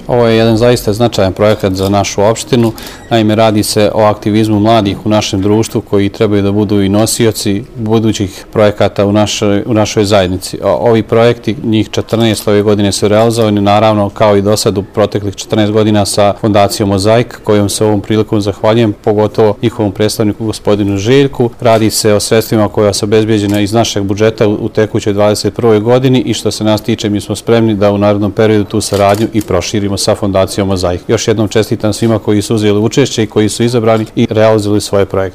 Ovo je jedan zaista značajan projekat za našu opštinu. Naime, radi se o aktivizmu mladih u našem društvu koji trebaju da budu i nosioci budućih projekata u našoj zajednici. Ovi projekti, njih 14 ove godine su realizovani, naravno kao i do sad u proteklih 14 godina sa Fondacijom Mozaik, kojom se ovom prilikom zahvaljujem, pogotovo njihovom predstavniku gospodinu Željku. Radi se o sredstvima koja su obezbeđena iz našeg budžeta u tekućoj 2021. godini i što se nas tiče, mi smo spremni da u narednom periodu tu saradnju i proširimo sa Fondacijom Mozaik. Još jednom čestitam svima koji su uzeli učešće i koji su izabrani i realizovali svoje projekte.